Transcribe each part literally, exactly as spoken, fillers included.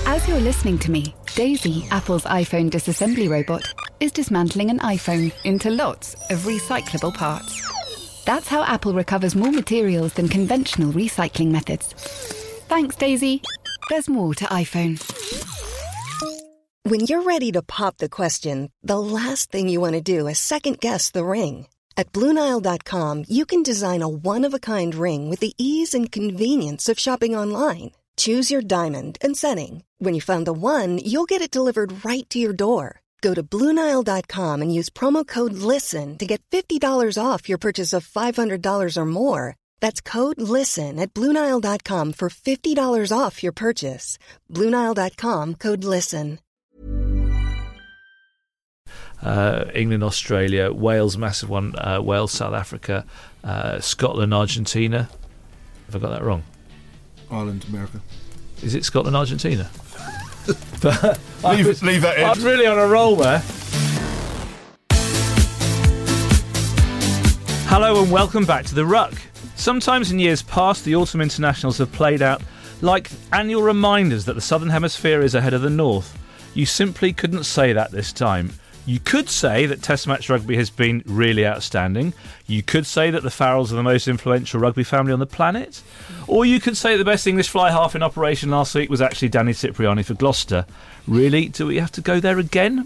As you're listening to me, Daisy, Apple's iPhone disassembly robot, is dismantling an iPhone into lots of recyclable parts. That's how Apple recovers more materials than conventional recycling methods. Thanks, Daisy. There's more to iPhone. When you're ready to pop the question, the last thing you want to do is second-guess the ring. At Blue Nile dot com, you can design a one-of-a-kind ring with the ease and convenience of shopping online. Choose your diamond and setting. When you find the one, you'll get it delivered right to your door. Go to Blue Nile dot com and use promo code LISTEN to get fifty dollars off your purchase of five hundred dollars or more. That's code LISTEN at Blue Nile dot com for fifty dollars off your purchase. Blue Nile dot com, code LISTEN. Uh, England, Australia, Wales, massive one, uh, Wales, South Africa, uh, Scotland, Argentina. Have I got that wrong? Ireland, America. Is it Scotland, Argentina? But leave, was, leave that in. I'm really on a roll there. Hello and welcome back to The Ruck. Sometimes in years past, the Autumn Internationals have played out like annual reminders that the Southern Hemisphere is ahead of the North. You simply couldn't say that this time. You could say that Test match rugby has been really outstanding. You could say that the Farrells are the most influential rugby family on the planet. Or you could say the best English fly half in operation last week was actually Danny Cipriani for Gloucester. Really? Do we have to go there again?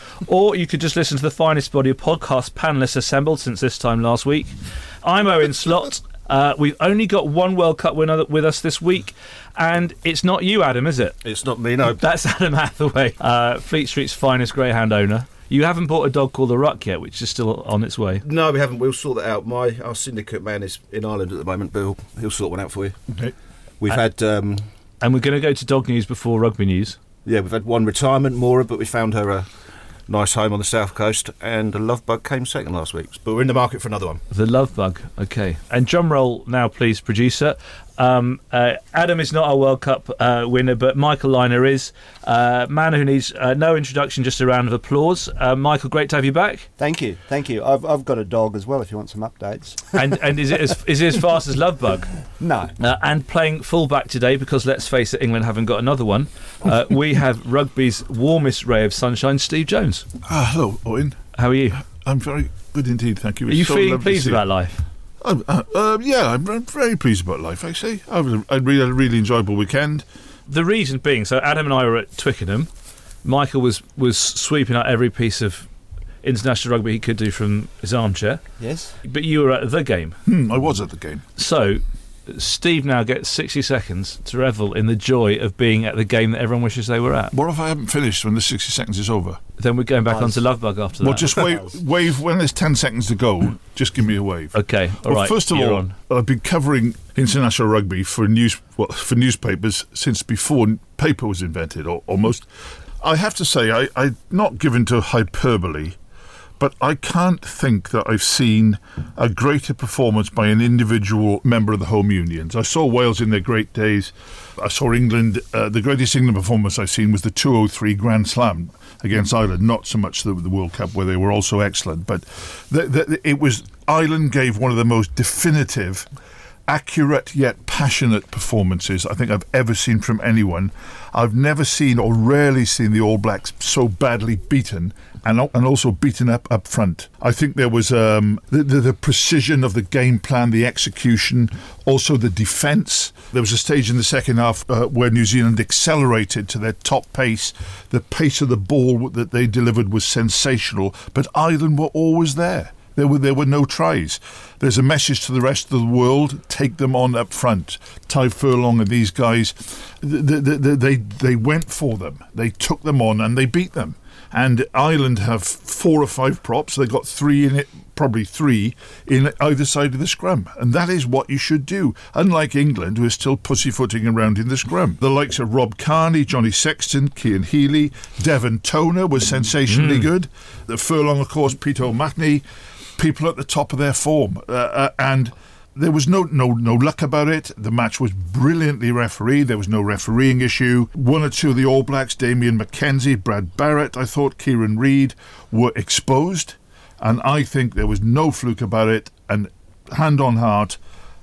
Or you could just listen to the finest body of podcast panellists assembled since this time last week. I'm Owen Slott. Uh, we've only got one World Cup winner with us this week, and it's not you, Adam, is it? It's not me, no. That's Adam Hathaway, uh, Fleet Street's finest greyhound owner. You haven't bought a dog called the Ruck yet, which is still on its way. No, we haven't. We'll sort that out. My Our syndicate man is in Ireland at the moment, but he'll, he'll sort one out for you. Okay. We've and, had... Um, and we're going to go to dog news before rugby news. Yeah, we've had one retirement, Maura, but we found her a nice home on the south coast, and the Love Bug came second last week. But we're in the market for another one. The Love Bug, okay. And drum roll now, please, producer. Um, uh, Adam is not our World Cup uh, winner, but Michael Liner is. Uh, man who needs uh, no introduction, just a round of applause. Uh, Michael, great to have you back. Thank you, thank you. I've I've got a dog as well. If you want some updates. And and is it as is it as fast as Love Bug? No. Uh, and playing fullback today, because let's face it, England haven't got another one. Uh, we have rugby's warmest ray of sunshine, Steve Jones. Uh, hello, Owen. How are you? I'm very good indeed, thank you. Are It's you so feeling lovely pleased to see about you. life? Uh, uh, uh, yeah, I'm, I'm very pleased about life, actually. I was a, I really had a really enjoyable weekend. The reason being, so Adam and I were at Twickenham. Michael was, was sweeping out every piece of international rugby he could do from his armchair. Yes. But you were at the game. Hmm, I was at the game. So Steve now gets sixty seconds to revel in the joy of being at the game that everyone wishes they were at. What if I haven't finished when the sixty seconds is over? Then we're going back Nice. onto Love Bug after Well, that. just wave, wave when there's ten seconds to go. Just give me a wave. Okay, all well, right. First of you're all, on. I've been covering international rugby for news well, for newspapers since before paper was invented, or, almost. I have to say, I, I'm not given to hyperbole, but I can't think that I've seen a greater performance by an individual member of the home unions. I saw Wales in their great days. I saw England. Uh, the greatest England performance I've seen was the two oh three Grand Slam against Ireland, not so much the, the World Cup, where they were also excellent. But the, the, it was Ireland gave one of the most definitive, accurate yet passionate performances I think I've ever seen from anyone. I've never seen or rarely seen the All Blacks so badly beaten and and also beaten up up front. I think there was um, the, the, the precision of the game plan, the execution, also the defence. There was a stage in the second half uh, where New Zealand accelerated to their top pace. The pace of the ball that they delivered was sensational, but Ireland were always there. There were there were no tries. There's a message to the rest of the world: take them on up front. Ty Furlong and these guys, they, they, they, they went for them. They took them on and they beat them. And Ireland have four or five props. They got three in it, probably three in either side of the scrum, and that is what you should do. Unlike England, who is still pussyfooting around in the scrum, the likes of Rob Kearney, Johnny Sexton, Cian Healy, Devon Toner was sensationally mm. good. The Furlong, of course, Peter O'Mahony. People at the top of their form, uh, uh, and there was no no no luck about it. The match was brilliantly refereed. There was no refereeing issue. One or two of the All Blacks, Damien McKenzie, Brad Barrett, I thought, Kieran Reid, were exposed, and I think there was no fluke about it. And hand on heart,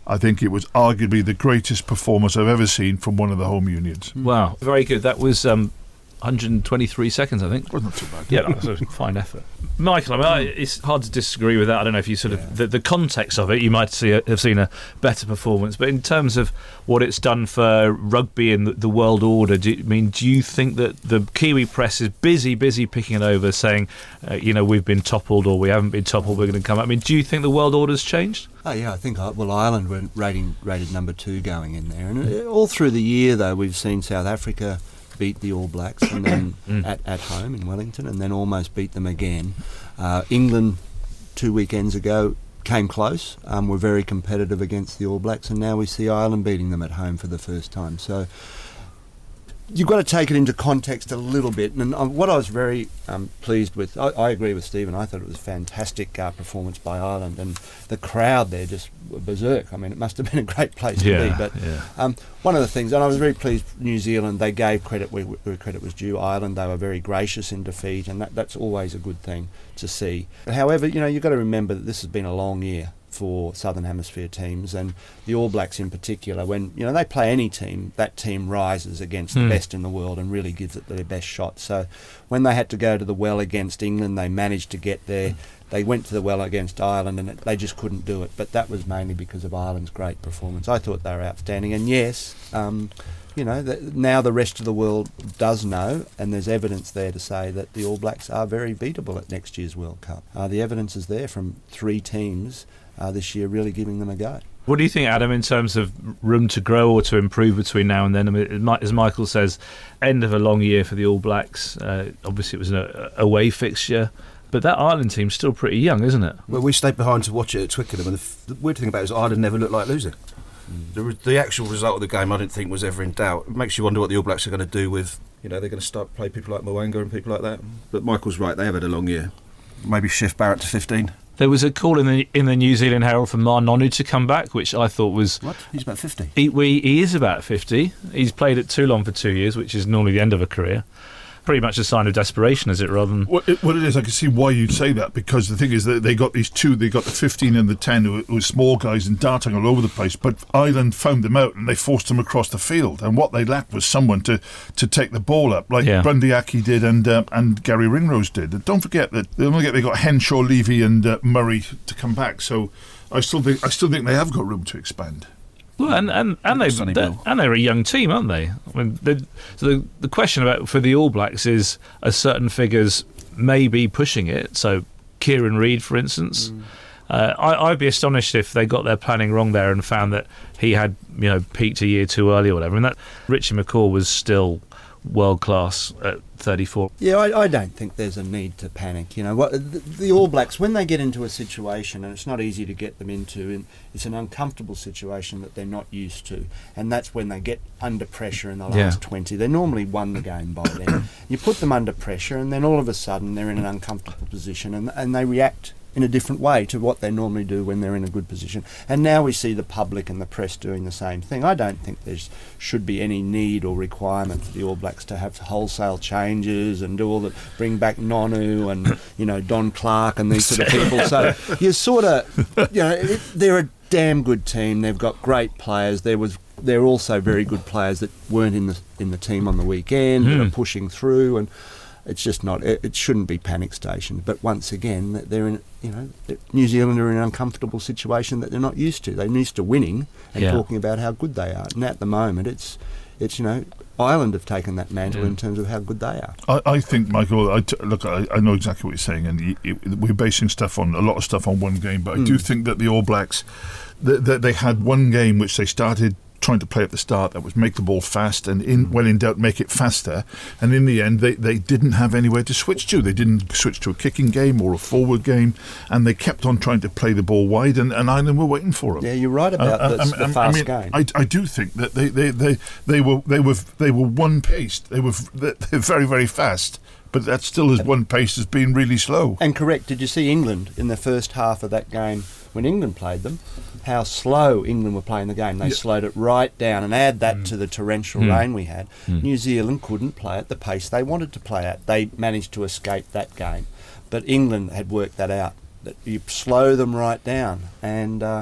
I think it was arguably the greatest performance I've ever seen from one of the home unions. Wow, very good. That was um, one hundred twenty-three seconds, I think. Wasn't too bad. Yeah, that was a fine effort. Michael, I mean, I, it's hard to disagree with that. I don't know if you sort of the, the context of it, you might see a, have seen a better performance, but in terms of what it's done for rugby and the, the world order, do you, I mean, do you think that the Kiwi press is busy, busy picking it over, saying, uh, you know, we've been toppled or we haven't been toppled, we're going to come up? I mean, do you think the world order's changed? Oh yeah, I think uh, well Ireland were rating, rated number two going in there, and all through the year though we've seen South Africa beat the All Blacks and then mm. at, at home in Wellington, and then almost beat them again. Uh, England two weekends ago came close, um, were very competitive against the All Blacks, and now we see Ireland beating them at home for the first time. So you've got to take it into context a little bit, and um, what I was very um, pleased with, I, I agree with Stephen, I thought it was a fantastic uh, performance by Ireland, and the crowd there just were berserk. I mean, it must have been a great place yeah, to be, but yeah. um, one of the things, and I was very pleased, New Zealand, they gave credit where, where credit was due. Ireland, they were very gracious in defeat, and that, that's always a good thing to see. However, you know, you've got to remember that this has been a long year for Southern Hemisphere teams, and the All Blacks in particular. When you know they play any team, that team rises against mm. the best in the world and really gives it their best shot. So when they had to go to the well against England, they managed to get there. They went to the well against Ireland, and it, they just couldn't do it. But that was mainly because of Ireland's great performance. I thought they were outstanding, and yes, um, you know, the, now the rest of the world does know, and there's evidence there to say that the All Blacks are very beatable at next year's World Cup. Uh, the evidence is there from three teams Uh, this year, really giving them a go. What do you think, Adam, in terms of room to grow or to improve between now and then? I mean, as Michael says, end of a long year for the All Blacks. Uh, obviously, it was an away fixture, but that Ireland team's still pretty young, isn't it? Well, we stayed behind to watch it at Twickenham, and the, f- the weird thing about it is Ireland never looked like losing. Mm. The, re- the actual result of the game, I didn't think was ever in doubt. It makes you wonder what the All Blacks are going to do with, you know, they're going to start play people like Mwanga and people like that. But Michael's right; they have had a long year. Maybe shift Barrett to fifteen. There was a call in the in the New Zealand Herald for Mar Nonu to come back, which I thought was... What? He's about fifty. He, we, he is about fifty. He's played at Toulon for two years, which is normally the end of a career. Pretty much a sign of desperation, is it, rather than... Well, it, what it is, I can see why you'd say that, because the thing is that they got these two, they got the fifteen and the ten, who, who were small guys and darting all over the place, but Ireland found them out and they forced them across the field, and what they lacked was someone to, to take the ball up, like yeah. Bundy Aki did and um, and Gary Ringrose did. And don't forget that don't forget they got Henshaw, Levy and uh, Murray to come back, so I still think I still think they have got room to expand. Well, and and and they and they're a young team, aren't they? I mean, so the the question about for the All Blacks is, are certain figures maybe pushing it? So Kieran Reid, for instance, mm. uh, I, I'd be astonished if they got their planning wrong there and found that he had, you know, peaked a year too early or whatever. And that Richie McCaw was still world class at thirty-four. Yeah, I, I don't think there's a need to panic. You know, what the, the All Blacks, when they get into a situation, and it's not easy to get them into, and it's an uncomfortable situation that they're not used to, and that's when they get under pressure in the last yeah. twenty. They normally won the game by then. You put them under pressure, and then all of a sudden they're in an uncomfortable position, and and they react in a different way to what they normally do when they're in a good position. And now we see the public and the press doing the same thing. I don't think there should be any need or requirement for the All Blacks to have wholesale changes and do all the bring back Nonu and you know Don Clark and these sort of people. So you sort of you know it, they're a damn good team. They've got great players. There was they're also very good players that weren't in the in the team on the weekend mm. that are pushing through, and it's just not. It, it shouldn't be panic stations. But once again, they're in. You know, New Zealand are in an uncomfortable situation that they're not used to. They're used to winning and yeah. talking about how good they are. And at the moment, it's, it's you know, Ireland have taken that mantle yeah. in terms of how good they are. I, I think, Michael. I t- look, I, I know exactly what you're saying, and you, you, we're basing stuff on a lot of stuff on one game. But I mm. do think that the All Blacks, that the, they had one game which they started trying to play at the start that was make the ball fast and in when in doubt make it faster, and in the end they, they didn't have anywhere to switch to. They didn't switch to a kicking game or a forward game, and they kept on trying to play the ball wide, and, and Ireland were waiting for them. Yeah, you're right about uh, the, I, the fast I mean, game. I, I do think that they, they, they, they were they were they were one paced. They were they're very very fast. But that still is one pace has been really slow. And correct, did you see England in the first half of that game when England played them? How slow England were playing the game. They yeah. slowed it right down, and add that mm. to the torrential mm. rain we had. Mm. New Zealand couldn't play at the pace they wanted to play at. They managed to escape that game. But England had worked that out, that you slow them right down. And uh,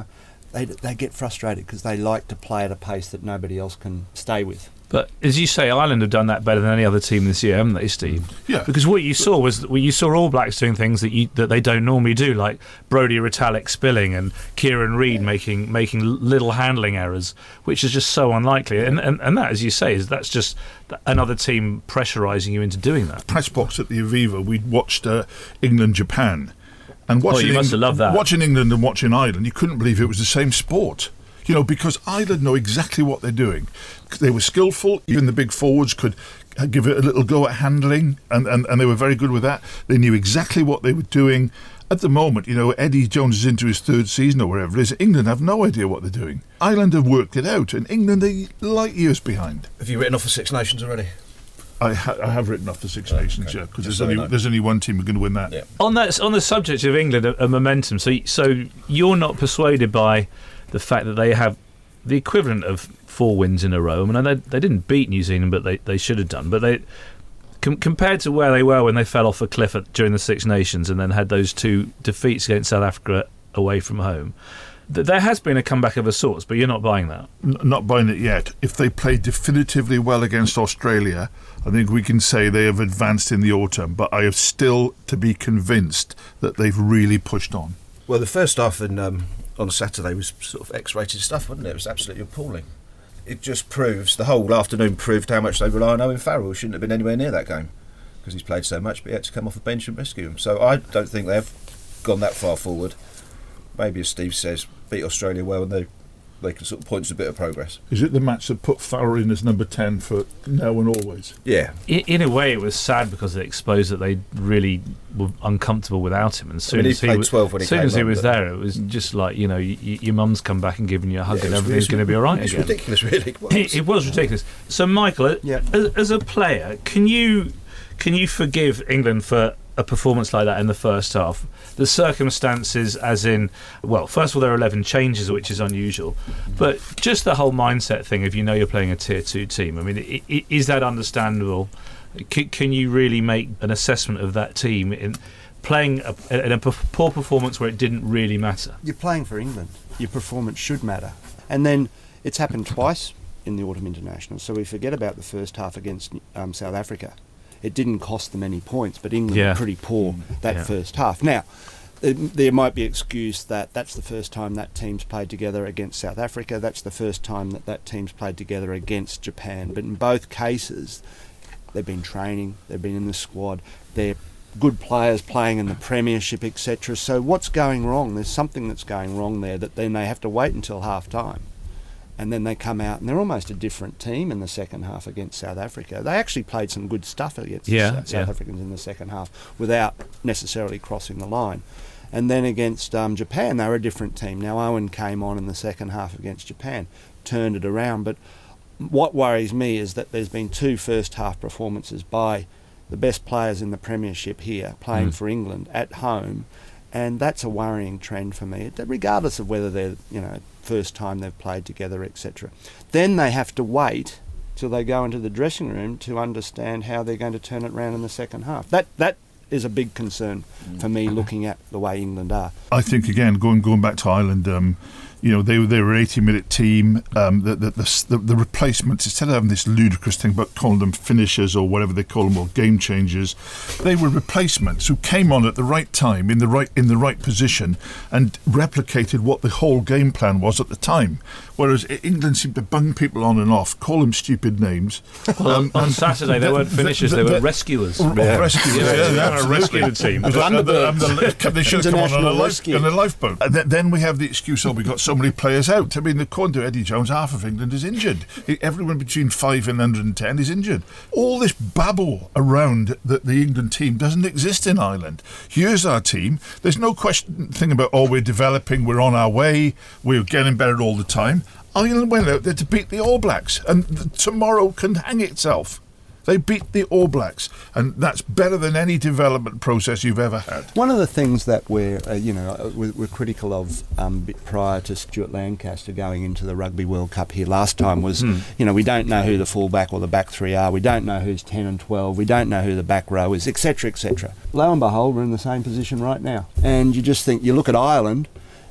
they they get frustrated because they like to play at a pace that nobody else can stay with. But as you say, Ireland have done that better than any other team this year, haven't they, Steve? Yeah. Because what you saw was well, you saw All Blacks doing things that you, that they don't normally do, like Brodie Retallick spilling and Kieran Reid making making little handling errors, which is just so unlikely. And, and and that, as you say, is that's just another team pressurising you into doing that. Press box at the Aviva, we watched uh, England Japan, and watching Oh, you must have loved that. watching England and watching Ireland, you couldn't believe it was the same sport. You know, because Ireland know exactly what they're doing. They were skillful. Even the big forwards could give it a little go at handling, and, and, and they were very good with that. They knew exactly what they were doing. At the moment, you know, Eddie Jones is into his third season or wherever it is. England have no idea what they're doing. Ireland have worked it out, and England are light years behind. Have you written off the Six Nations already? I, ha- I have written off the Six Oh, Nations, okay. yeah, because Just there's so I only know. there's only one team who's going to win that. Yeah. On that, on the subject of England and and momentum, so so you're not persuaded by the fact that they have the equivalent of four wins in a row. I mean, they they didn't beat New Zealand, but they, they should have done. But they com- compared to where they were when they fell off a cliff at, during the Six Nations and then had those two defeats against South Africa away from home, th- there has been a comeback of a sorts. But you're not buying that. N- not buying it yet. If they play definitively well against Australia, I think we can say they have advanced in the autumn. But I have still to be convinced that they've really pushed on. Well, the first half in, um, on Saturday was sort of X-rated stuff, wasn't it? It was absolutely appalling. It just proves, the whole afternoon proved how much they rely on Owen Farrell, who shouldn't have been anywhere near that game because he's played so much, but he had to come off the bench and rescue him. So I don't think they've gone that far forward. Maybe, as Steve says, beat Australia well and they they can sort of point to a bit of progress. Is it the match that put Farrell in as number ten for now and always? Yeah. In, in a way, it was sad because it exposed that they really were uncomfortable without him. And as soon I mean, he as he, played was, twelve when he as soon came as he on, was but- there, it was just like, you know, y- y- your mum's come back and giving you a hug Yeah, and it was everything's really- going to be all right it's again. ridiculous, really. It was. It, it was ridiculous. So, Michael, Yeah. as, as a player, can you can you forgive England for a performance like that in the first half? The circumstances, as in, well, first of all, there are eleven changes, which is unusual, but just the whole mindset thing. If you know you're playing a tier two team, I mean, i- i- is that understandable? C- can you really make an assessment of that team in playing a, in a p- poor performance where it didn't really matter? You're playing for England. Your performance should matter. And then it's happened twice in the Autumn International, so we forget about the first half against um, South Africa. It didn't cost them any points, but England Yeah. were pretty poor that Yeah. first half. Now, it, there might be excuse that that's the first time that team's played together against South Africa. That's the first time that that team's played together against Japan. But in both cases, they've been training, they've been in the squad, they're good players playing in the Premiership, et cetera. So what's going wrong? There's something that's going wrong there that then they have to wait until half-time. And then they come out and they're almost a different team in the second half against South Africa. They actually played some good stuff against Yeah, the South, yeah. South Africans in the second half without necessarily crossing the line. And then against um, Japan, they were a different team. Now, Owen came on in the second half against Japan, turned it around. But what worries me is that there's been two first half performances by the best players in the Premiership here playing Mm. for England at home. And that's a worrying trend for me, regardless of whether they're, you know, first time they've played together, et cetera. Then they have to wait till they go into the dressing room to understand how they're going to turn it around in the second half. That that is a big concern for me, looking at the way England are. I think again, going going back to Ireland, um, you know, they were they were an eighty-minute team. Um, the, the, the the the replacements, instead of having this ludicrous thing about calling them finishers or whatever they call them, or game changers, they were replacements who came on at the right time, in the right in the right position, and replicated what the whole game plan was at the time. Whereas I- England seemed to bung people on and off, call them stupid names. Well, Um, on and Saturday, they the- weren't the- finishers; the- they were the- rescuers. Or- or rescuers, Yeah, yeah, they yeah, were a absolutely. rescue team. And the- and the- and the- they should have come on on a, International life, rescue. on a lifeboat. And th- then we have the excuse, oh, we got so many players out. I mean, according to Eddie Jones, half of England is injured. I- Everyone between five and one hundred ten is injured. All this babble around the, the England team doesn't exist in Ireland. Here's our team. There's no question thing about, oh, we're developing, we're on our way, we're getting better all the time. Ireland went out there to beat the All Blacks, and th- tomorrow can hang itself. They beat the All Blacks, and that's better than any development process you've ever had. One of the things that we're, uh, you know, uh, we're, we're critical of um, bit prior to Stuart Lancaster going into the Rugby World Cup here last time was, Hmm. you know, we don't know who the fullback or the back three are. We don't know who's ten and twelve. We don't know who the back row is, et cetera, et cetera. Lo and behold, we're in the same position right now. And you just think, you look at Ireland,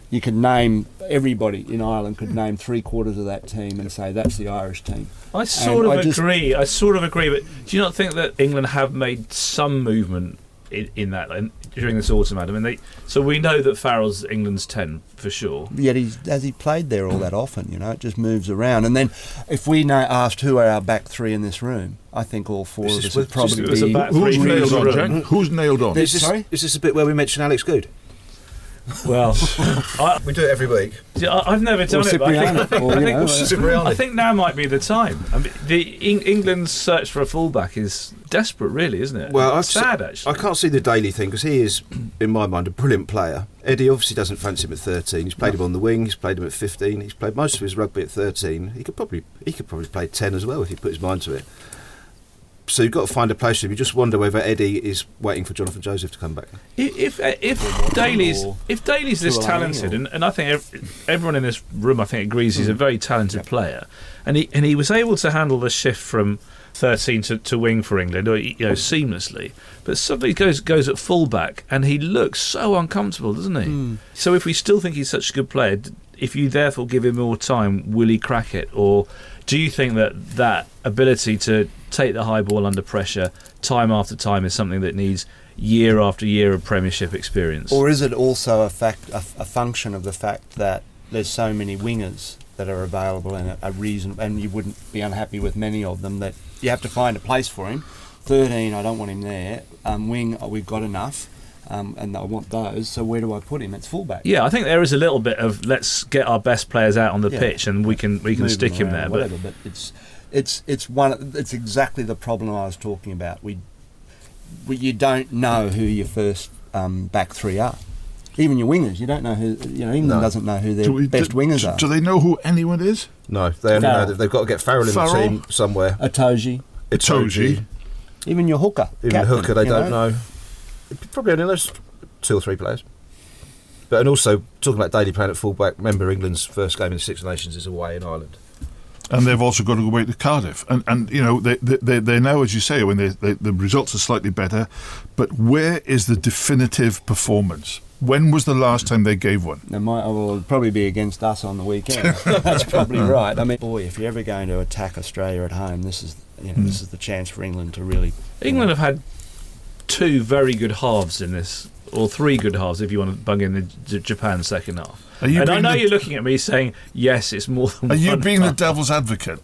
You could name, everybody in Ireland could name three quarters of that team and say that's the Irish team. I sort And of I just- agree. I sort of agree, but do you not think that England have made some movement in, in that in, during this autumn, Adam? I mean, they, so we know that Farrell's England's ten for sure. Yet he's, has he played there all that often? You know, it just moves around. And then if we know, asked who are our back three in this room, I think all four This of is us would what- probably it was be. about Who's three nailed people on, in the Jack? room. Who's nailed on? Is this, Sorry? is this a bit where we mention Alex Good? Well, I, We do it every week. I- I've never done it, but I Cipriano, think, or, I, you think, know, Cipriani. I think now might be the time. I mean, the Eng- England's search for a fullback is desperate, really, isn't it? Well, I've it's sad actually. I can't see the Daly thing because he is, in my mind, a brilliant player. Eddie obviously doesn't fancy him at thirteen. He's played him on the wing. He's played him at fifteen. He's played most of his rugby at thirteen. He could probably he could probably play ten as well if he put his mind to it. So you've got to find a place for him. You just wonder whether Eddie is waiting for Jonathan Joseph to come back. If if, if Daly's if Daly's this Tuolani talented, or- and, and I think ev- everyone in this room I think agrees he's a very talented player, and he and he was able to handle the shift from thirteen to, to wing for England, or, you know, seamlessly. But suddenly goes goes at fullback, and he looks so uncomfortable, doesn't he? Hmm. So if we still think he's such a good player, d- if you therefore give him more time, will he crack it, or do you think that that ability to take the high ball under pressure time after time is something that needs year after year of Premiership experience? Or is it also a fact, a, a function of the fact that there's so many wingers that are available and a, a reason, and you wouldn't be unhappy with many of them, that you have to find a place for him. thirteen, I don't want him there. Um, wing, oh, we've got enough, um, and I want those. So where do I put him? It's fullback. Yeah, I think there is a little bit of let's get our best players out on the Yeah. pitch and we can we can Move stick him them around there. or But whatever, but it's it's it's one. It's exactly the problem I was talking about. We, we you don't know who your first um, back three are. Even your wingers, you don't know who. You know, England No. doesn't know who their Do we- best do, wingers do, are. do they know who anyone is? No, they only know Farrell. that they've got to get Farrell in Farrell? the team somewhere. Itoje, Itoje. even your hooker, Even captain, Hooker, they you don't know. Probably only knows two or three players. But and also talking about Daly playing at fullback. Remember, England's first game in the Six Nations is away in Ireland. And they've also got to go away to Cardiff. And, and you know, they, they, they, they're now, as you say, when they, they, the results are slightly better. But where is the definitive performance? When was the last time they gave one? They might well, it'll probably be against us on the weekend. That's probably right. I mean, boy, if you're ever going to attack Australia at home, this is you know, this is the chance for England to really. England have had two very good halves in this, or three good halves if you want to bung in the J- Japan second half. Are you and I being know the- you're looking at me saying yes, it's more than Are you one being the half. devil's advocate?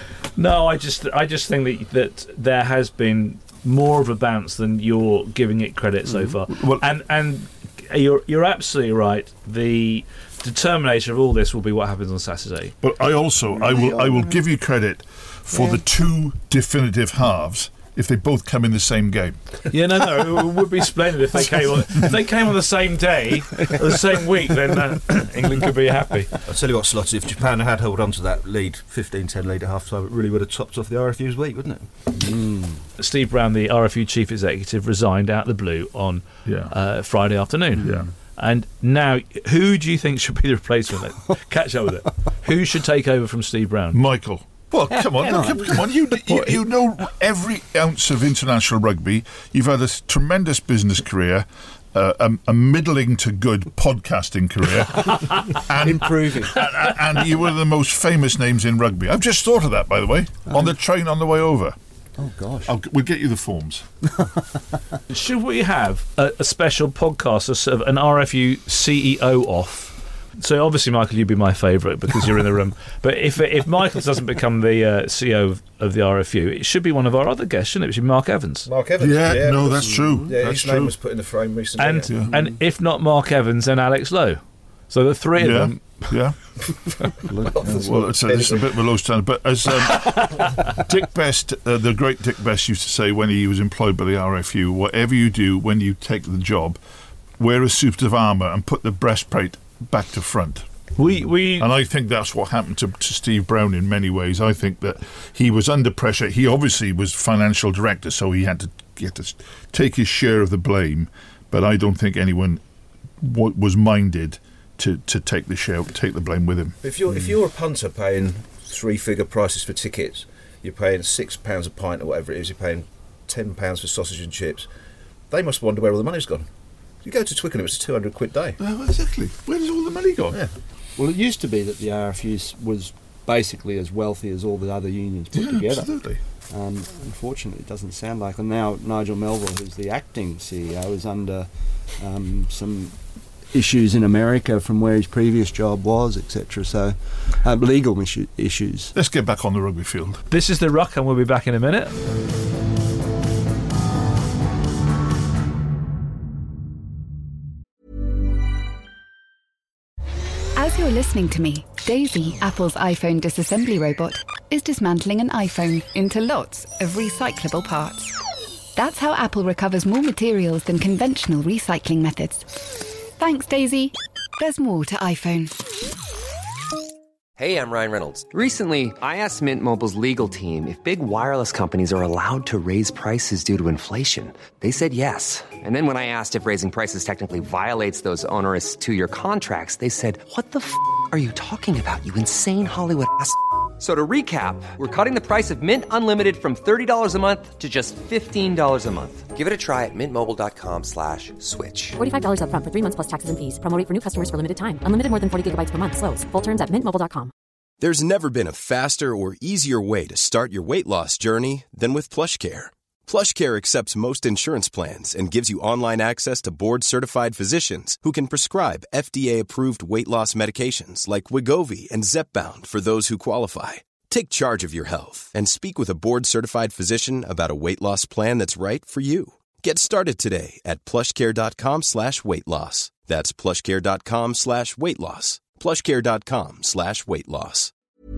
No, I just I just think that that there has been more of a bounce than you're giving it credit so far. Well- and and you're you're absolutely right. The determination of all this will be what happens on Saturday. But I also, I will, I will give you credit for the two definitive halves if they both come in the same game. Yeah, no, no, it would be splendid if they came on if they came on the same day, or the same week. Then uh, England could be happy. I'll tell you what, Slotty, if Japan had held on to that lead, fifteen ten lead at half time, it really would have topped off the R F U's week, wouldn't it? Steve Brown, the R F U chief executive, resigned out of the blue on Yeah. uh, Friday afternoon. Yeah. And now, who do you think should be the replacement? Catch up with it. Who should take over from Steve Brown? Michael. Well, come on, come, come on. You, you you know every ounce of international rugby. You've had a s- tremendous business career, uh, a, a middling to good podcasting career, and, Improving. and, and you were the most famous names in rugby. I've just thought of that, by the way, on the train on the way over. Oh gosh. I'll, we'll get you the forms. Should we have a, a special podcast, a sort of an R F U C E O off? So obviously, Michael, you'd be my favourite because you're in the room. But if if Michael doesn't become the uh, C E O of, of the R F U, it should be one of our other guests, shouldn't it? It should be Mark Evans. Mark Evans. Yeah, no, that's true. Yeah, That's his name true. was put in the frame recently. And Yeah. and if not Mark Evans, then Alex Lowe. So the three of Yeah, them. yeah. Well, it's a, it's a bit of a low standard. But as um, Dick Best, uh, the great Dick Best, used to say when he was employed by the R F U, whatever you do when you take the job, wear a suit of armour and put the breastplate back to front. We we And I think that's what happened to, to Steve Brown in many ways. I think that he was under pressure. He obviously was financial director, so he had to get to take his share of the blame. But I don't think anyone w- was minded to, to take the share, take the blame with him. If you're if you're a punter paying three figure prices for tickets, you're paying six pounds a pint or whatever it is. You're paying ten pounds for sausage and chips. They must wonder where all the money's gone. You go to Twickenham, it's a two hundred quid day. Oh, exactly. Where does all the money go? Yeah. Well, it used to be that the R F U was basically as wealthy as all the other unions put Yeah, together. absolutely. Um, unfortunately, it doesn't sound like. And now Nigel Melville, who's the acting C E O, is under um, some issues in America from where his previous job was, et cetera. So, uh, legal issue, issues. Let's get back on the rugby field. This is The Ruck, and we'll be back in a minute. As you're listening to me, Daisy, Apple's iPhone disassembly robot, is dismantling an iPhone into lots of recyclable parts. That's how Apple recovers more materials than conventional recycling methods. Thanks, Daisy. There's more to iPhone. Hey, I'm Ryan Reynolds. Recently, I asked Mint Mobile's legal team if big wireless companies are allowed to raise prices due to inflation. They said yes. And then when I asked if raising prices technically violates those onerous two-year contracts, they said, "What the f*** are you talking about, you insane Hollywood ass f- So to recap, we're cutting the price of Mint Unlimited from thirty dollars a month to just fifteen dollars a month. Give it a try at mintmobile.com slash switch. forty-five dollars up front for three months plus taxes and fees. Promo rate for new customers for limited time. Unlimited more than forty gigabytes per month. Slows full terms at mint mobile dot com. There's never been a faster or easier way to start your weight loss journey than with PlushCare. PlushCare accepts most insurance plans and gives you online access to board-certified physicians who can prescribe F D A-approved weight loss medications like Wegovy and Zepbound for those who qualify. Take charge of your health and speak with a board-certified physician about a weight loss plan that's right for you. Get started today at plushcare.com slash weight loss. That's plushcare.com slash weight loss. plushcare.com slash weight loss.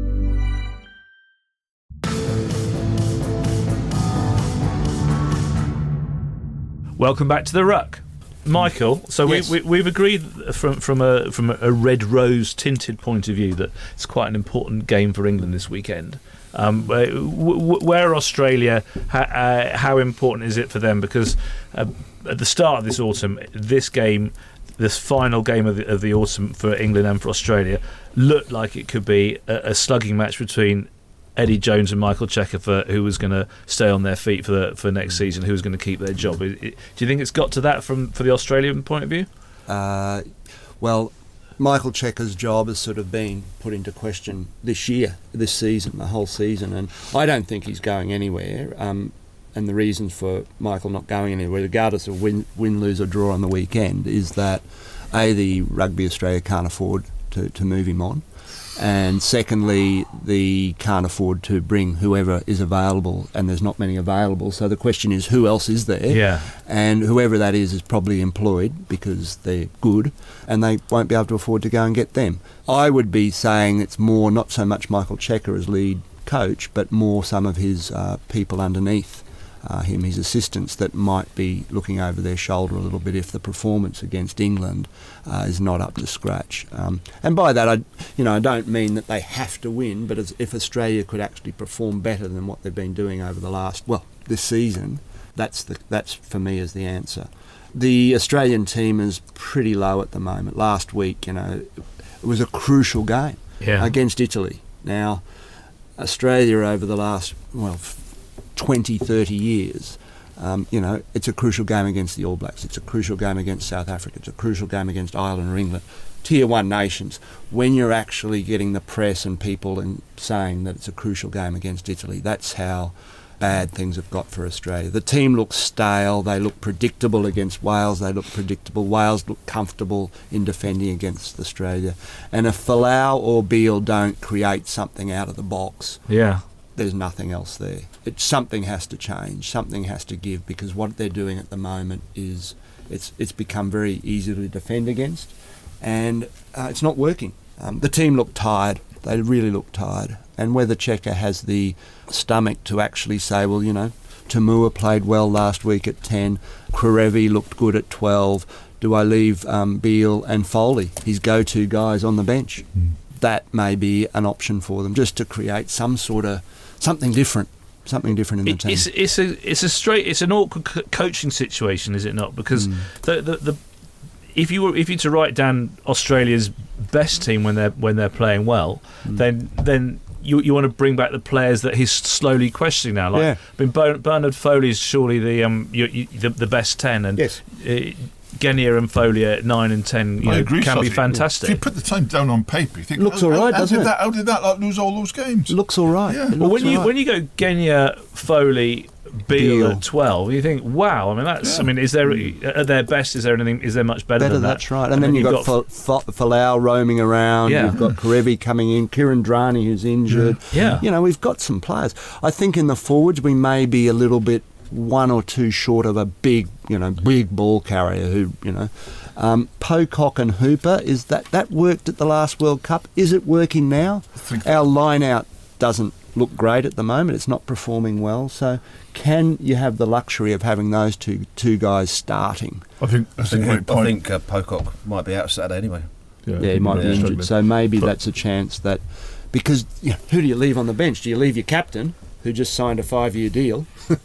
Welcome back to The Ruck. Michael, so Yes. we, we, we've agreed from from a from a red rose tinted point of view that it's quite an important game for England this weekend. Um, where, where Australia, how, uh, how important is it for them? Because uh, at the start of this autumn, this game, this final game of the, of the autumn for England and for Australia, looked like it could be a, a slugging match between Eddie Jones and Michael Cheika for who was going to stay on their feet for the, for next season, who was going to keep their job. It, it, do you think it's got to that from for the Australian point of view? Uh, well, Michael Cheika's job has sort of been put into question this year, this season, the whole season, and I don't think he's going anywhere. Um, and the reasons for Michael not going anywhere, regardless of win, win, lose or draw on the weekend, is that A, the Rugby Australia can't afford to, to move him on. And secondly, they can't afford to bring whoever is available, and there's not many available. So the question is, who else is there? Yeah. And whoever that is is probably employed because they're good, and they won't be able to afford to go and get them. I would be saying it's more not so much Michael Cheika as lead coach, but more some of his uh, people underneath uh, him, his assistants, that might be looking over their shoulder a little bit if the performance against England uh, is not up to scratch. Um, and by that, I, you know, I don't mean that they have to win, but as if Australia could actually perform better than what they've been doing over the last, well, this season, that's the that's for me is the answer. The Australian team is pretty low at the moment. Last week, you know, it was a crucial game Yeah. against Italy. Now, Australia over the last, well, twenty, thirty years, um, you know, it's a crucial game against the All Blacks. It's a crucial game against South Africa. It's a crucial game against Ireland or England. Tier one nations. When you're actually getting the press and people and saying that it's a crucial game against Italy, that's how bad things have got for Australia. The team looks stale. They look predictable against Wales. They look predictable. Wales look comfortable in defending against Australia. And if Folau or Beale don't create something out of the box, Yeah. there's nothing else there. It, something has to change. Something has to give, because what they're doing at the moment is it's it's become very easy to defend against, and uh, it's not working. Um, the team look tired. They really look tired. And whether Cheika has the stomach to actually say, well, you know, Tamua played well last week at ten, Krerevi looked good at twelve, do I leave um, Beale and Foley, his go-to guys, on the bench? Mm. That may be an option for them, just to create some sort of something different, something different in the It, team. it's it's a it's a straight it's an awkward co- coaching situation, is it not? Because Mm. the, the the if you were if you were to write down Australia's best team when they're when they're playing well, Mm. then then you you want to bring back the players that he's slowly questioning now. Like, Yeah. I mean, Ber- Bernard Foley is surely the um you, you, the, the best ten, and Yes. uh, Genia and Foley at nine and ten you I know, agree, can be Sossie. fantastic. If you put the time down on paper, you think, Looks how, all right, how, doesn't how it? did that, how did that like, lose all those games? It looks all right. Yeah. It Well, looks when you all right. when you go Genia, Foley, Beale Beale. at twelve, you think, wow. I mean, that's. Yeah. I mean, is there at their best? Is there anything? Is there much better, Better, than that? that's right. And, then you've got, got Fa- Fa- Falau roaming around. Yeah. You've got Karevi coming in. Kieran Drani, who's injured. Yeah. You know, we've got some players. I think in the forwards we may be a little bit one or two short of a big, you know, big ball carrier who, you know. Um, Pocock and Hooper, is that that worked at the last World Cup? Is it working now? Our line-out doesn't look great at the moment. It's not performing well. So can you have the luxury of having those two two guys starting? I think that's I a great think, point. I think uh, Pocock might be out Saturday anyway. Yeah, he might yeah, be injured. struggling. So maybe But- that's a chance that... Because you know, who do you leave on the bench? Do you leave your captain, who just signed a five-year deal?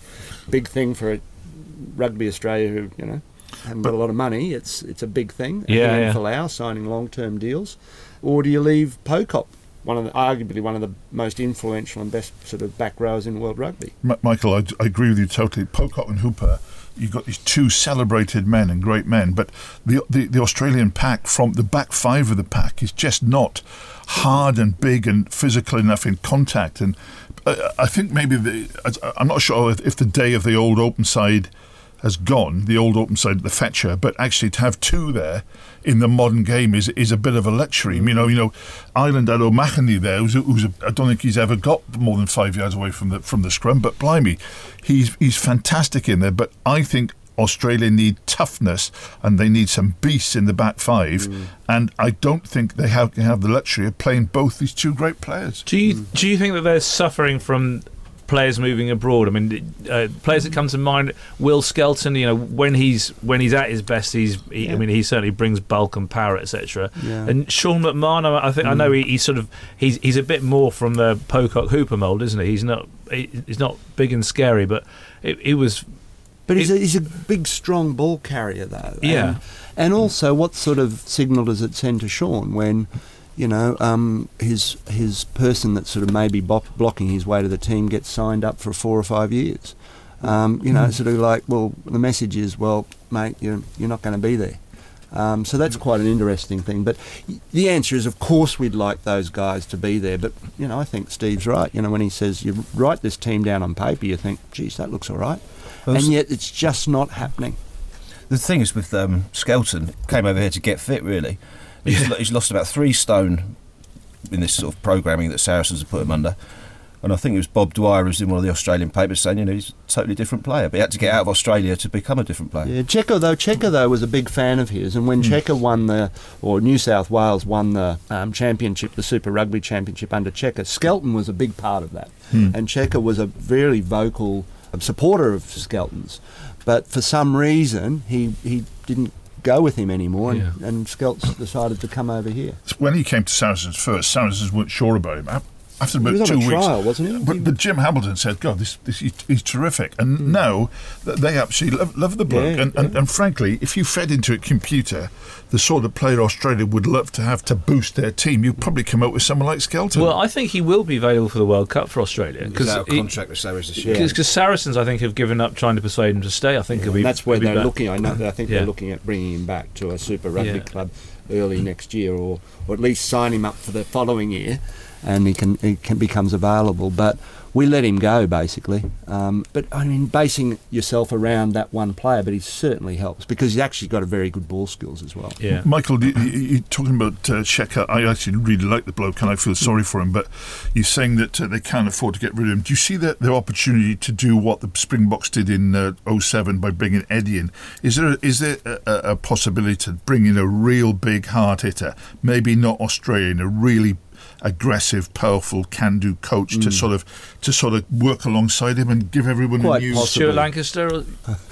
Big thing for Rugby Australia, who, you know, haven't got a lot of money. It's it's a big thing. Yeah, and yeah. Falau signing long-term deals. Or do you leave Pocock, one of the, arguably one of the most influential and best sort of back rowers in world rugby? M- Michael, I, I agree with you totally. Pocock and Hooper, you've got these two celebrated men and great men, but the, the the Australian pack, from the back five of the pack, is just not hard and big and physical enough in contact. And uh, I think maybe the I- I'm not sure if, if the day of the old open side has gone, the old open side, the fetcher, but actually to have two there in the modern game is is a bit of a luxury. You know, you know, Ireland had O'Mahony there, who's, a, who's a, I don't think he's ever got more than five yards away from the from the scrum, but blimey, he's he's fantastic in there. But I think Australia need toughness and they need some beasts in the back five, mm. and I don't think they have have the luxury of playing both these two great players. Do you do you think that they're suffering from players moving abroad? I mean, uh, players that come to mind, Will Skelton. You know, when he's when he's at his best, he's. He, yeah. I mean, he certainly brings bulk and power, et cetera. Yeah. And Sean McMahon, I think mm. I know he, he's sort of he's he's a bit more from the Pocock Hooper mould, isn't he? He's not he, he's not big and scary, but it, it was. But he's it, a, he's a big, strong ball carrier, though. Yeah. And, and also, what sort of signal does it send to Sean when, you know, um, his his person that's sort of maybe bo- blocking his way to the team gets signed up for four or five years? Um, you know, sort of like, well, the message is, well, mate, you're you're not going to be there. Um, so that's quite an interesting thing. But the answer is, of course, we'd like those guys to be there. But, you know, I think Steve's right. You know, when he says you write this team down on paper, you think, geez, that looks all right. Well, and yet it's just not happening. The thing is with um, Skelton, came over here to get fit, really. He's, yeah. he's lost about three stone in this sort of programming that Saracens have put him under. And I think it was Bob Dwyer who was in one of the Australian papers saying, you know, he's a totally different player. But he had to get out of Australia to become a different player. Yeah, Checker, though, Checker, though, was a big fan of his. And when mm. Checker won the, or New South Wales won the um, championship, the Super Rugby Championship under Checker, Skelton was a big part of that. Mm. And Checker was a very vocal supporter of Skelton's. But for some reason, he, he didn't go with him anymore, yeah. and, and Skelton decided to come over here. When he came to Saracens first, Saracens weren't sure about him. After about he was two on a weeks, trial, wasn't he? But, but Jim Hamilton said, "God, this, this he's, he's terrific." And mm. now they absolutely love, love the bloke. Yeah, and, yeah. and, and frankly, if you fed into a computer the sort of player Australia would love to have to boost their team, you'd probably come out with someone like Skelton. Well, I think he will be available for the World Cup for Australia because out of contract with Saracens this year. Because yeah. Saracens, I think, have given up trying to persuade him to stay. I think yeah, he'll be. That's where he'll they're be looking. I know. I think yeah. they're looking at bringing him back to a Super Rugby yeah. club early next year, or, or at least sign him up for the following year. And he can he can becomes available, but we let him go basically. Um, but I mean, basing yourself around that one player, but he certainly helps because he's actually got a very good ball skills as well. Yeah, Michael, you, you, you're talking about uh, Checker. I actually really like the bloke, and I feel sorry for him. But you're saying that uh, they can't afford to get rid of him. Do you see that their opportunity to do what the Springboks did in uh, oh seven by bringing Eddie in? Is there a, is there a, a possibility to bring in a real big hard hitter? Maybe not Australian, a really aggressive, powerful, can-do coach mm. to sort of to sort of work alongside him and give everyone Quite a new. Stuart Lancaster.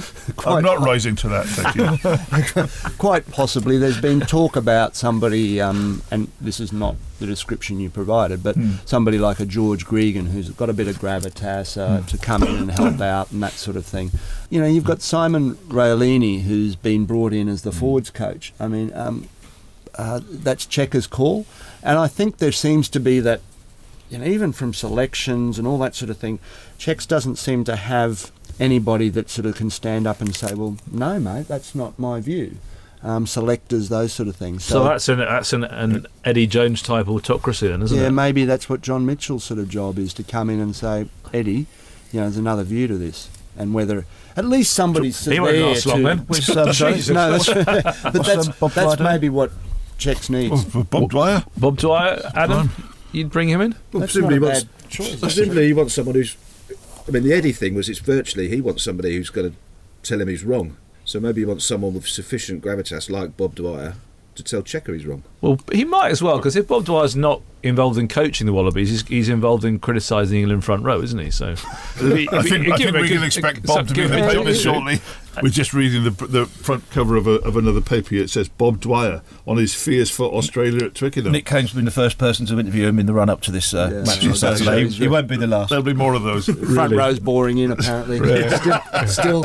I'm not rising to that. Thank you. Quite possibly, there's been talk about somebody, um, and this is not the description you provided, but mm. somebody like a George Gregan who's got a bit of gravitas uh, mm. to come in and help out and that sort of thing. You know, you've got Simon Raolini who's been brought in as the mm. forwards coach. I mean. Um, Uh, that's Checker's call, and I think there seems to be that, you know, even from selections and all that sort of thing, Checkers doesn't seem to have anybody that sort of can stand up and say, well, no, mate, that's not my view. um, selectors, those sort of things. So, so that's an that's an, an Eddie Jones type autocracy, then, isn't yeah, it? Yeah, maybe that's what John Mitchell's sort of job is, to come in and say, Eddie, you know, there's another view to this, and whether at least somebody's he won't there last to. long, then. Um, sorry, no, that's, but that's, Bob that's Dwyer? maybe what Czechs needs. Oh, Bob Dwyer. Bob Dwyer, Adam, you'd bring him in? Well, That's presumably, not a he wants, bad choice. presumably he wants someone who's. I mean, the Eddie thing was it's virtually he wants somebody who's going to tell him he's wrong. So maybe he wants someone with sufficient gravitas, like Bob Dwyer, to tell Checker he's wrong. Well, he might as well, because if Bob Dwyer's not involved in coaching the Wallabies, he's, he's involved in criticising the England front row, isn't he? So I think, I think we can expect Bob to be in the paper shortly. We're just reading the the front cover of a, of another paper here. It says Bob Dwyer on his fears for Australia at Twickenham. Nick Kane's been the first person to interview him in the run-up to this uh, Yeah. match on Saturday. He, he won't be the last. There'll be more of those. Front row's boring in, apparently. still, still.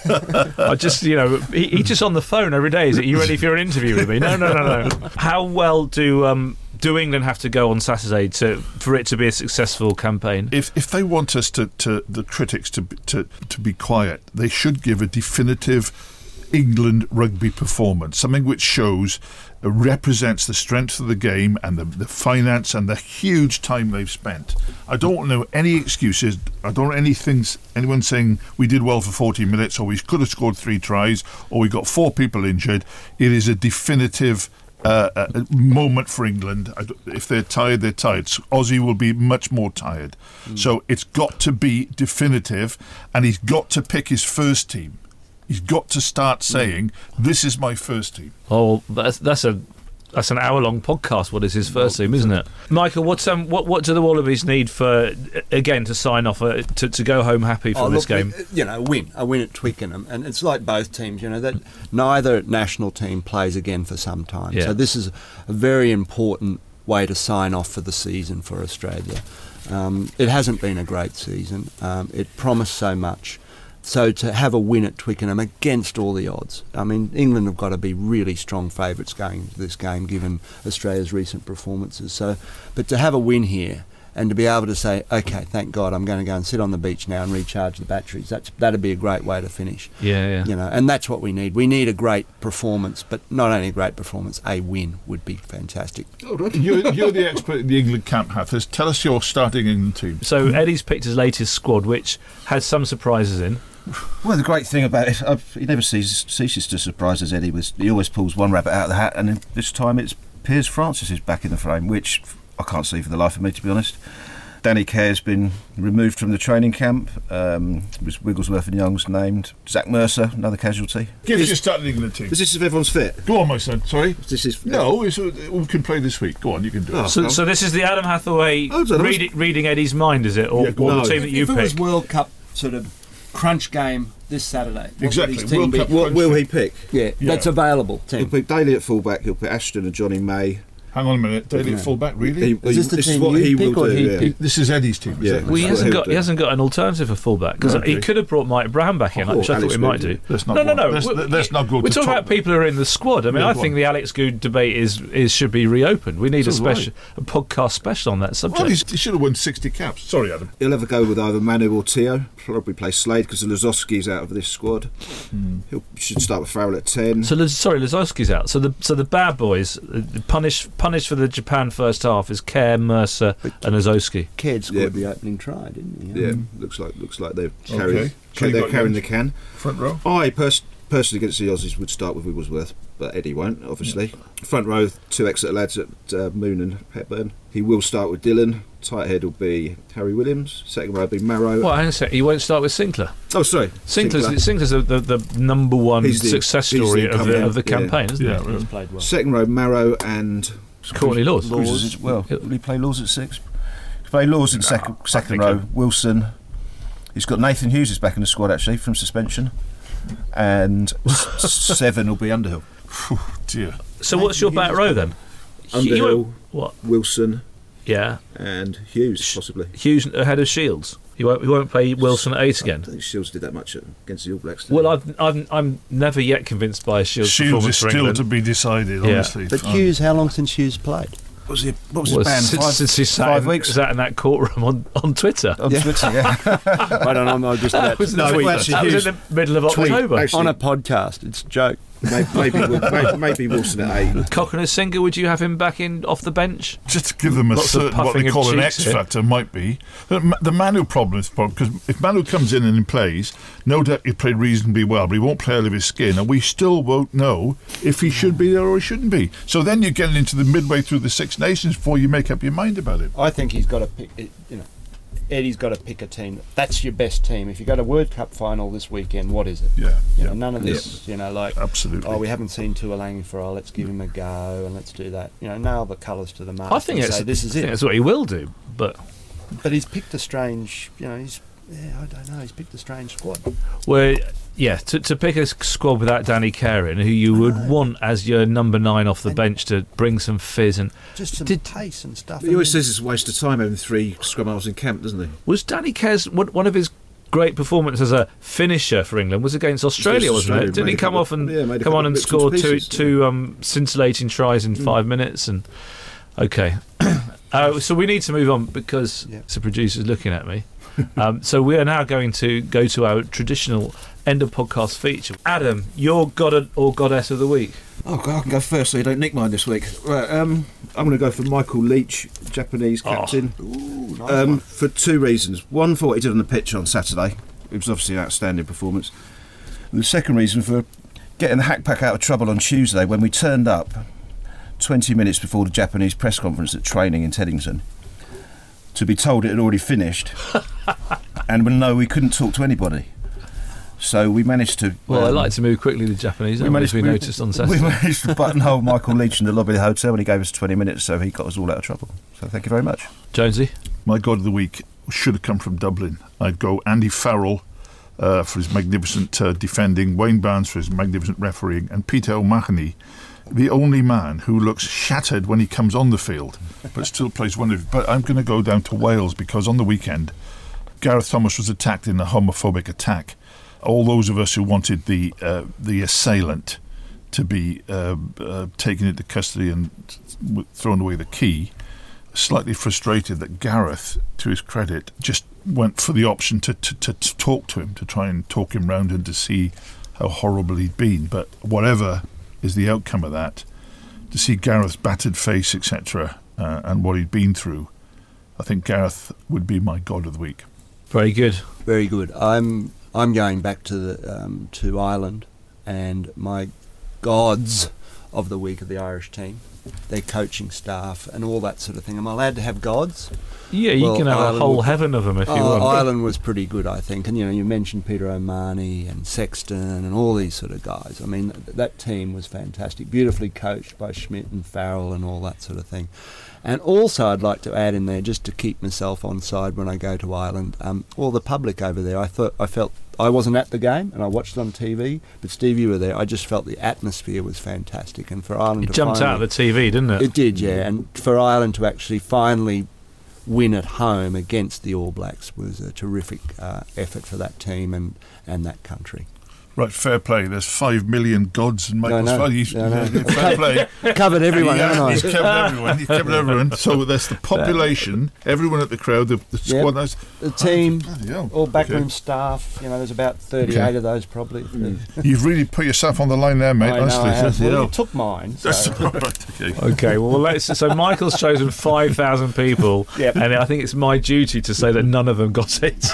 I just, you know, he, he's just on the phone every day. Is it, you ready for an interview with me? No, no, no, no. How well do um, do England have to go on Saturday to for it to be a successful campaign? If if they want us to, to the critics to to to be quiet, they should give a definitive England rugby performance, something which shows uh, represents the strength of the game and the, the finance and the huge time they've spent. I don't know any excuses. I don't know any things, anyone saying we did well for forty minutes or we could have scored three tries or we got four people injured. It is a definitive uh, uh, moment for England. I don't- if they're tired, they're tired. So Aussie will be much more tired. Mm. So it's got to be definitive, and he's got to pick his first team. He's got to start saying, "This is my first team." Oh, that's that's a that's an hour long podcast. What is his first team, isn't it? Michael, what's um what what do the Wallabies need for again to sign off uh, to to go home happy from Oh, this look, game? uh, You know, win. A win at Twickenham. And it's like both teams, you know, that neither national team plays again for some time. Yeah. So this is a very important way to sign off for the season for Australia. Um, it hasn't been a great season. Um, it promised so much. So to have a win at Twickenham against all the odds, I mean, England have got to be really strong favourites going into this game, given Australia's recent performances. So, but to have a win here and to be able to say, okay, thank God, I'm going to go and sit on the beach now and recharge the batteries. That's that'd be a great way to finish. Yeah, yeah. You know, and that's what we need. We need a great performance, but not only a great performance, a win would be fantastic. You're, you're the expert in the England camp, Hathers. Tell us your starting England team. So Eddie's picked his latest squad, which has some surprises in. Well, the great thing about it, I've, he never ceases, ceases to surprise us, Eddie. Was he always pulls one rabbit out of the hat, and this time it's Piers Francis is back in the frame, which I can't see for the life of me, to be honest. Danny Care's been removed from the training camp. Um, was Wigglesworth and Young's named. Zach Mercer, another casualty. Give us your starting England team. Is this if everyone's fit? Go on, my son. Sorry. This is No, it's, uh, we can play this week. Go on, you can do it. Oh. So, so this is the Adam Hathaway Oh, so that was- reading, reading Eddie's mind, is it, or, Yeah, go or on. the team No. that you if it was picked? World Cup sort of crunch game this Saturday, what Exactly, would his team World be? Cup What will he pick? Yeah, Yeah. that's available. He'll Team. pick Daly at fullback. He'll put Ashton and Johnny May. Hang on a minute. Daily Yeah. at fullback, really? He- Is this the this team is what you'd he pick will or do. he'd yeah. pick? This is Eddie's team, is Yeah. it? Well, he That's what hasn't he'll got do. he hasn't got an alternative for fullback because Okay. he could have brought Mike Brown back in, Oh, which I thought Alex we might Goode. do. Let's not no, no, go- no. let's- We- let's not go We're to talking top. about people who are in the squad. I mean, Yeah, I go think on. the Alex Goode debate is is should be reopened. We need a It's all special a podcast special on that subject. Well, he's, he should have won sixty caps. Sorry, Adam. He'll have a go with either Manu or Teo. Probably play Slade because Lazowski's out of this squad. He should start with Farrell at ten. So, Liz- sorry, Lazowski's out. So the so the bad boys uh, punished punished for the Japan first half is Kerr, Mercer, and Lazowski. Caird scored Yeah. the opening try, didn't he? Yeah, looks like looks like they're carrying Okay. So you they're got carrying Young. the can. Front row. I pers- personally against the Aussies would start with Wigglesworth, but Eddie won't, obviously. Front row, two Exeter lads at uh, Moon and Hepburn. He will start with Dillon. Tight head will be Harry Williams. Second row will be Marrow. Well, hang on a sec. You won't start with Sinclair. Oh, sorry. Sinclair's, Sinclair. Sinclair's the, the, the number one He's the- success he's the story of the, incumbent, of the yeah. campaign, isn't Yeah, it? really. Played well. Second row, Marrow and Courtney Laws. Cruisers as well. Will he play Laws at six? He'll play Laws in second, second think row. he- Wilson. He's got Nathan Hughes is back in the squad actually from suspension, and s- seven will be Underhill. Phew, dear. So what's your back row then? You Underhill, won't- what? Wilson, Yeah, and Hughes possibly. Hughes ahead of Shields. He won't. He won't play Wilson at eight I again. don't think Shields did that much against the All Blacks. did he? Well, I've, I've, I'm never yet convinced by Shields' Shields performance is for still England. to be decided, Yeah. honestly. But Um, Hughes, how long since Hughes played? what was, he, what was Well, his ban? since, Five, since he sat, five in, weeks sat in that courtroom on, on Twitter. on Twitter. Yeah. I don't know. I'm just That about was, to no, tweet. actually, that was Hughes- in the middle of tweet, October. actually. On a podcast. It's a joke. maybe, maybe, maybe, maybe Wilson at eight. Cockanasinga, would you have him back in off the bench? Just to give them a Lots certain, what they call an X here. factor, might be. The, the Manu problem is because if Manu comes in and he plays, no doubt he played reasonably well, but he won't play out of his skin, and we still won't know if he should be there or he shouldn't be. So then you're getting into the midway through the Six Nations before you make up your mind about it. I think he's got to pick, you know, Eddie's got to pick a team. That's your best team. If you go to World Cup final this weekend, what is it? Yeah, you yeah. know, none of this, you know, like, absolutely. Oh, we haven't seen Tuolangi for a while, let's give him a go and let's do that. You know, nail the colours to the mast. I think and it's, say, this is I think it. that's what he will do, but but he's picked a strange, you know, he's yeah, I don't know, he's picked a strange squad. Well, yeah, to, to pick a squad without Danny Caron, who you would want as your number nine off the And bench to bring some fizz and just some did, pace and stuff. He always says it's a waste of time having three scrum halves in camp, doesn't he? Was Danny Care's one of his great performances as a finisher for England was against Australia, Against wasn't Australia, it? Didn't made he a come couple off and of- yeah, made a come couple on of and bits and score two pieces, two um, scintillating tries in five minutes? And okay, uh, so we need to move on because Yeah. the producer's looking at me. um, so we are now going to go to our traditional end of podcast feature. Adam, your god or goddess of the week. Oh, God, I can go first so you don't nick mine this week. Right, um, I'm going to go for Michael Leach, Japanese captain, Ooh, nice um, one. for two reasons. One, for what he did on the pitch on Saturday. It was obviously an outstanding performance. And the second reason for getting the hack pack out of trouble on Tuesday when we turned up twenty minutes before the Japanese press conference at training in Teddington to be told it had already finished and we know we couldn't talk to anybody. So we managed to... Well, I um, like to move quickly, the Japanese, we managed, as we we- noticed on Saturday. We managed to buttonhole Michael Leach in the lobby of the hotel and he gave us twenty minutes, so he got us all out of trouble. So thank you very much. Jonesy? My God of the Week should have come from Dublin. I'd go Andy Farrell uh, for his magnificent uh, defending, Wayne Barnes for his magnificent refereeing, and Peter O'Mahony, the only man who looks shattered when he comes on the field, but still plays wonderfully. But I'm going to go down to Wales because on the weekend, Gareth Thomas was attacked in a homophobic attack. All those of us who wanted the uh, the assailant to be uh, uh, taken into custody and th- thrown away the key, slightly frustrated that Gareth, to his credit, just went for the option to, to, to, to talk to him, to try and talk him round and to see how horrible he'd been. But whatever is the outcome of that, to see Gareth's battered face, et cetera, uh, and what he'd been through, I think Gareth would be my God of the Week. Very good. Very good. I'm I'm going back to the um, to Ireland, and my gods of the week of the Irish team, their coaching staff, and all that sort of thing. Am I allowed to have gods? Yeah, you Well, can have Ireland a whole will- heaven of them if you Oh, want. Ireland was pretty good, I think. And, you know, you mentioned Peter O'Mahony and Sexton and all these sort of guys. I mean, th- that team was fantastic, beautifully coached by Schmidt and Farrell and all that sort of thing. And also I'd like to add in there, just to keep myself on side when I go to Ireland, um, all the public over there. I thought I felt I wasn't at the game and I watched it on T V, but Steve, you were there. I just felt the atmosphere was fantastic. And for Ireland It to jumped finally, out of the T V, didn't it? It did, yeah. And for Ireland to actually finally win at home against the All Blacks was a terrific uh, effort for that team and, and that country. Right, fair play. There's five million gods in Michael's no, value. no, no. Fair play. Covered everyone, Yeah, haven't I? he's covered everyone. He's covered everyone. So there's the population, everyone at the crowd, the, the Yep. squad. That's, The team, bloody hell. all backroom Okay. staff, you know, there's about thirty-eight Okay. of those probably. You've really put yourself on the line there, mate. I know, honestly, I have. Bloody Well, hell. you took mine. So. That's all right. Okay. Okay, well, let's. So Michael's chosen five thousand people, Yep. and I think it's my duty to say that none of them got it.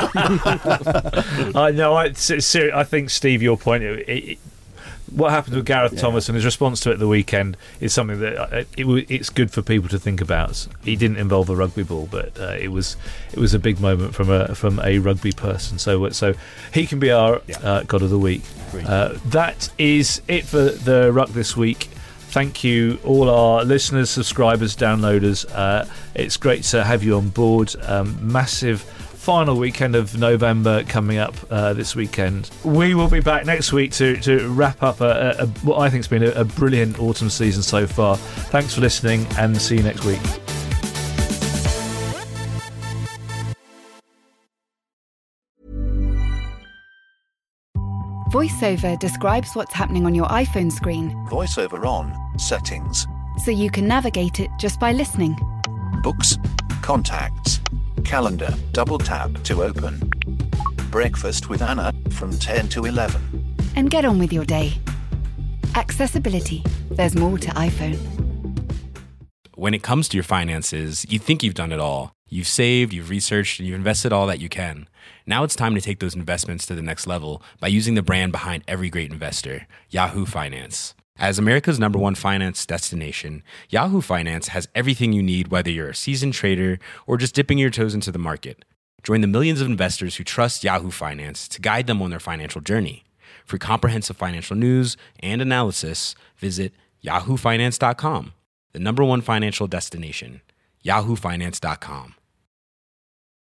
I know. I, ser- I think Steve, your point. It, it, what happened with Gareth Yeah. Thomas and his response to it at the weekend is something that uh, it, w- it's good for people to think about. He didn't involve a rugby ball, but uh, it was it was a big moment from a from a rugby person. So so he can be our uh, God of the Week. Uh, that is it for the Ruck this week. Thank you, all our listeners, subscribers, downloaders. Uh, it's great to have you on board. Um, massive final weekend of November coming up uh, this weekend. We will be back next week to, to wrap up a, a, a, what I think has been a, a brilliant autumn season so far. Thanks for listening and see you next week. VoiceOver describes what's happening on your iPhone screen VoiceOver on, settings, so you can navigate it just by listening. books, contacts, calendar, double tap to open. Breakfast with Anna from ten to eleven. And get on with your day. Accessibility. There's more to iPhone. When it comes to your finances, you think you've done it all. You've saved, you've researched, and you've invested all that you can. Now it's time to take those investments to the next level by using the brand behind every great investor, Yahoo Finance. As America's number one finance destination, Yahoo Finance has everything you need, whether you're a seasoned trader or just dipping your toes into the market. Join the millions of investors who trust Yahoo Finance to guide them on their financial journey. For comprehensive financial news and analysis, visit yahoo finance dot com, the number one financial destination, yahoo finance dot com.